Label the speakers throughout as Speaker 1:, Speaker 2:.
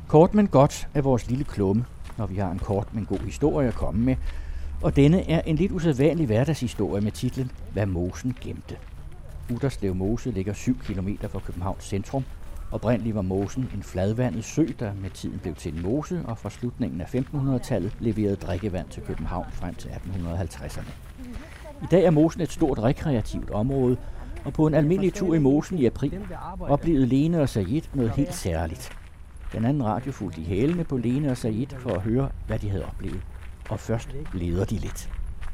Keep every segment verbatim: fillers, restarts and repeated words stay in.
Speaker 1: Kort men godt er vores lille klumme, når vi har en kort men god historie at komme med. Og denne er en lidt usædvanlig hverdagshistorie med titlen Hvad mosen gemte. Utterslev Mose ligger syv kilometer fra Københavns centrum. Oprindeligt var mosen en fladvandet sø, der med tiden blev til en mose, og fra slutningen af femtenhundredetallet leverede drikkevand til København frem til atten halvtredserne. I dag er mosen et stort rekreativt område, og på en almindelig tur i mosen i april oplevede Lene og Sayed noget helt særligt. Den anden radio fulgte i hælene på Lene og Sayed for at høre, hvad de havde oplevet. Og først leder de lidt.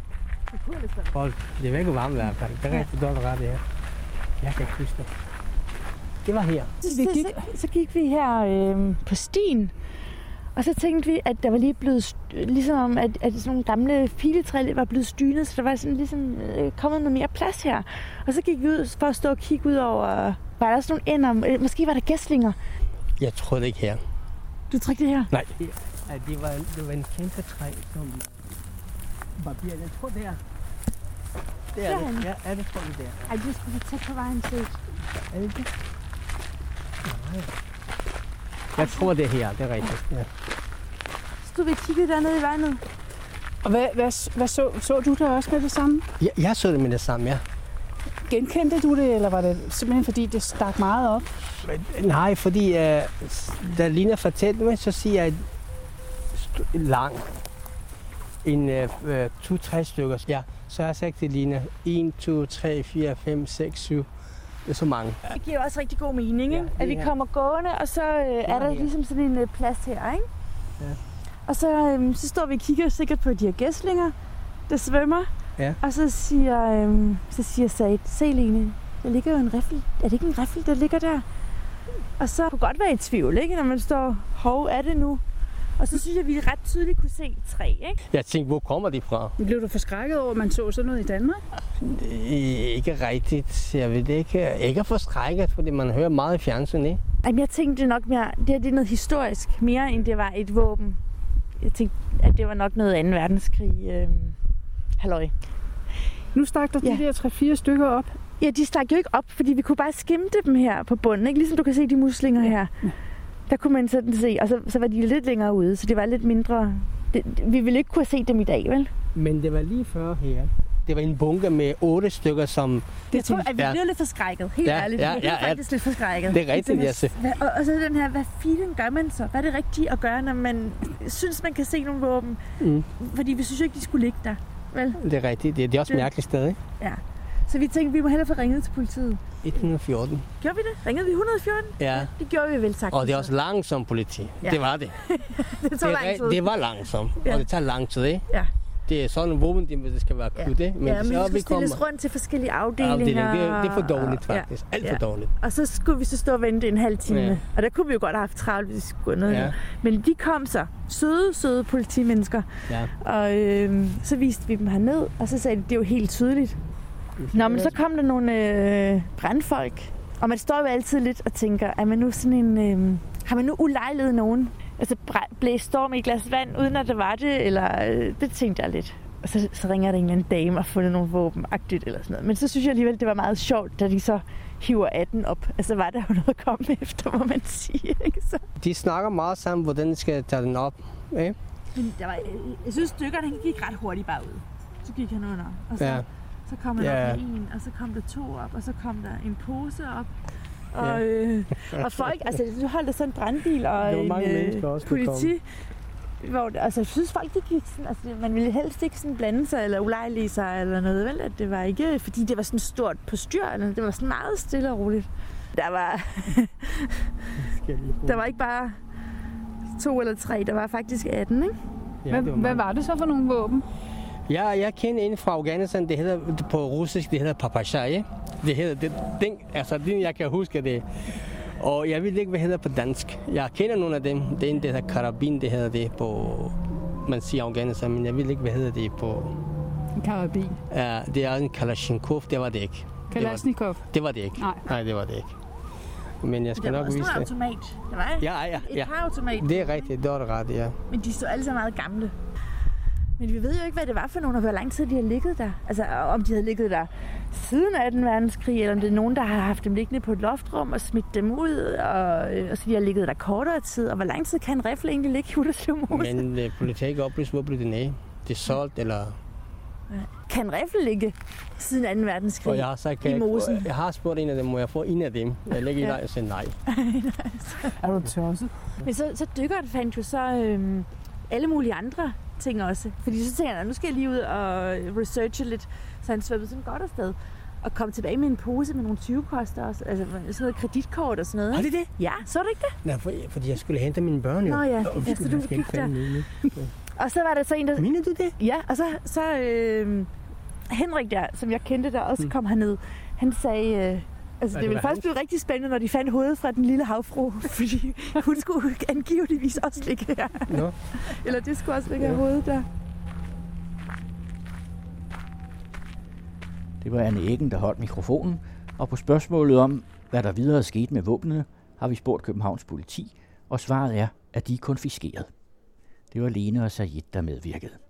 Speaker 2: Det er ikke varmt i hvert fald. Det er rigtig dårligt ret, det her. Jeg kan ikke huske det. Det var her.
Speaker 3: Så, så, så gik vi her øh, på stien, og så tænkte vi, at der var lige blevet, ligesom at, at sådan nogle gamle filetræ var blevet stynet, så der var sådan ligesom øh, kommet noget mere plads her. Og så gik vi ud for at stå og kigge ud over, var der sådan nogle ender, måske var der gæslinger.
Speaker 2: Jeg tror det ikke her.
Speaker 3: Du tror ikke det her?
Speaker 2: Nej. Det, det, var, det var en kæmpe træ, som var bier. Jeg tror det er. Det er det. Ja, er det tror jeg det er.
Speaker 3: Ej, du skulle tæt på vejen til.
Speaker 2: Er det det? Nej. Jeg tror det er her, det er rigtigt. Ja.
Speaker 3: Stod vi og kiggede dernede i vandet.
Speaker 4: Og hvad, hvad, hvad så, så du der også med det samme?
Speaker 2: Jeg, jeg så det med det samme, ja.
Speaker 4: Genkendte du det, eller var det simpelthen fordi det stak meget op?
Speaker 2: Nej, fordi uh, da Lina fortalte mig, så siger jeg lang. En uh, to-tre stykker. Ja, så har jeg sagt til Lina, en, to, tre, fire, fem, seks, syv. Det er så mange.
Speaker 3: Det giver også rigtig god mening,
Speaker 2: ja,
Speaker 3: ikke? At vi
Speaker 2: her.
Speaker 3: kommer gående, og så øh, er der her. Ligesom sådan en øh, plads her, ikke?
Speaker 2: Ja.
Speaker 3: Og så, øh, så står vi og kigger sikkert på de her gæslinger, der svømmer.
Speaker 2: Ja.
Speaker 3: Og så siger, øh, så siger Sayed, se Lene, der ligger jo en riffel. Er det ikke en riffel, der ligger der? Og så kunne godt være i tvivl, ikke? Når man står, hov, er det nu? Og så synes jeg, at vi ret tydeligt kunne se tre, ikke?
Speaker 2: Jeg tænkte, hvor kommer de fra?
Speaker 4: Blev du forskrækket over, at man så sådan noget i Danmark?
Speaker 2: Ikke rigtigt. Jeg ved det ikke. Ikke forskrækket, fordi man hører meget i fjernsyn, ikke?
Speaker 3: Jamen, jeg tænkte nok mere, det her det er noget historisk, mere end det var et våben. Jeg tænkte, at det var nok noget anden verdenskrig. Øh, halløj.
Speaker 4: Nu stak der ja. de der tre-fire stykker op.
Speaker 3: Ja, de stak jo ikke op, fordi vi kunne bare skimte dem her på bunden, ikke? Ligesom du kan se de muslinger ja. her. Ja. Der kunne man sådan se, og så, så var de lidt længere ude, så det var lidt mindre. Det, vi ville ikke kunne se dem i dag, vel?
Speaker 2: Men det var lige før her. Det var en bunke med otte stykker, som...
Speaker 3: Det tror jeg, at vi blev lidt forskrækket. Helt
Speaker 2: ja,
Speaker 3: ærligt,
Speaker 2: ja,
Speaker 3: vi blev
Speaker 2: ja,
Speaker 3: faktisk ja. lidt forskrækket.
Speaker 2: Det er rigtigt, jeg siger.
Speaker 3: Og, og så den her, hvad filen gør man så? Hvad er det rigtige at gøre, når man synes, man kan se nogle våben? Mm. Fordi vi synes jo ikke, de skulle ligge der, vel?
Speaker 2: Det er rigtigt. Det er også et mærkeligt sted, ikke?
Speaker 3: Ja. Så vi tænkte, vi må hellere få ringet til politiet.
Speaker 2: et hundrede og fjorten.
Speaker 3: Gjorde vi det? Ringede vi et hundrede og fjorten?
Speaker 2: Ja.
Speaker 3: Det gjorde vi vel sagt.
Speaker 2: Og det er også langsomt politi. Ja. Det var det.
Speaker 3: det tog lang tid.
Speaker 2: Det var langsomt, ja. Og det tager lang tid, ikke?
Speaker 3: Ja.
Speaker 2: Det er sådan en våben, det skal være akut,
Speaker 3: ja.
Speaker 2: men,
Speaker 3: ja, men
Speaker 2: så
Speaker 3: vi skulle stilles kommer... rundt til forskellige afdelinger.
Speaker 2: Afdeling. Det, er, det er for dårligt, faktisk. Ja. Alt for ja. dårligt.
Speaker 3: Og så skulle vi så stå og vente en halv time. Ja. Og der kunne vi jo godt have haft travlt, hvis vi skulle noget. Ja. Men de kom så. Søde, søde politimennesker. Ja. Og øh, så viste vi dem herned, og så sagde de, det er jo helt tydeligt. Nå, men så kom der nogle øh, brandfolk. Og man står jo altid lidt og tænker, er man nu sådan en... Øh, har man nu ulejliget nogen? Altså blæst storm i et glas vand, uden at det var det? Eller øh, det tænkte jeg lidt. Og så, så ringer der en eller anden dame og har fundet nogle våbenagtigt eller sådan noget. Men så synes jeg alligevel, det var meget sjovt, da de så hiver atten op. Altså var der jo noget at komme efter, må man sige. Ikke? Så.
Speaker 2: De snakker meget sammen, hvordan de skal tage den op. Ikke?
Speaker 3: Men der var, jeg synes, stykkerne gik ret hurtigt bare ud. Så gik han under. Og så, ja. så kom han ja. op med en, og så kom der to op, og så kom der en pose op. Og, ja. øh, og folk, altså du holdt der sådan en brandbil og en øh, politi. Hvor, altså, jeg synes folk, de gik sådan, altså, man ville helst ikke sådan blande sig eller ulejlige sig eller noget, vel? At det var ikke, fordi det var sådan stort på styr, eller det var sådan meget stille og roligt. Der var, der var ikke bare to eller tre, der var faktisk atten, ikke?
Speaker 4: Ja, hvad, var hvad var det så for nogle våben?
Speaker 2: Ja, jeg kender en fra Afghanistan, det hedder på russisk, det hedder papashai. Det hedder, det, den, altså den, jeg kan huske det. Og jeg ved ikke, hvad det hedder på dansk. Jeg kender nogle af dem. Det er en, der hedder karabin, det hedder det på, man siger Afghanistan, men jeg ved ikke, hvad hedder det på...
Speaker 4: En karabin?
Speaker 2: Ja, det er en Kalashnikov, det var det ikke.
Speaker 4: Kalashnikov?
Speaker 2: Det var det, var det ikke. Nej. Nej, det var det ikke. Men jeg skal nok vise det.
Speaker 3: Det var også en automat, det var
Speaker 2: ja, ja, ja.
Speaker 3: et par automat.
Speaker 2: Det er rigtigt, det var det ret, ja.
Speaker 3: Men de stod alle så meget gamle. Men vi ved jo ikke, hvad det var for nogen, og hvor lang tid de har ligget der. Altså, om de havde ligget der siden anden verdenskrig, eller om det er nogen, der har haft dem liggende på et loftrum og smidt dem ud, og, og så de har ligget der kortere tid. Og hvor lang tid kan en rifle egentlig ligge i Utterslev Mose?
Speaker 2: Men uh, politiet ikke oplyst, hvor blev det af? Det er solgt, eller...
Speaker 3: Kan en rifle ligge siden anden verdenskrig
Speaker 2: og jeg har sagt,
Speaker 3: i mosen?
Speaker 2: Jeg, jeg har spurgt en af dem, må jeg få en af dem? Jeg lægger i dig og siger nej.
Speaker 4: Er du tosset?
Speaker 3: Men så, så dykkeren fandt jo så øhm, alle mulige andre ting også. Fordi så tænker jeg, nu skal jeg lige ud og researche lidt. Så han svømmede sådan godt afsted. Og kom tilbage med en pose med nogle tyvekoster også. Altså sådan noget kreditkort og sådan noget.
Speaker 2: Har det det?
Speaker 3: Ja, så du ikke det?
Speaker 2: Nej, for, fordi jeg skulle hente mine børn jo.
Speaker 3: Nå ja,
Speaker 2: og,
Speaker 3: ja så du gik der.
Speaker 2: Ja.
Speaker 3: Og så var der så en, der...
Speaker 2: Mener du det?
Speaker 3: Ja, og så, så øh, Henrik der, som jeg kendte der, også kom herned. Han sagde... Øh, altså, det, det ville først blive rigtig spændende, når de fandt hovedet fra den lille havfru. Fordi hun skulle angiveligvis også ligge her.
Speaker 2: Nå.
Speaker 3: Eller det skulle også ligge her hovedet der.
Speaker 1: Det var Anne Eggen, der holdt mikrofonen, og på spørgsmålet om, hvad der videre er sket med våbnene, har vi spurgt Københavns politi, og svaret er, at de er konfiskeret. Det var Lene og Sayed, der medvirkede.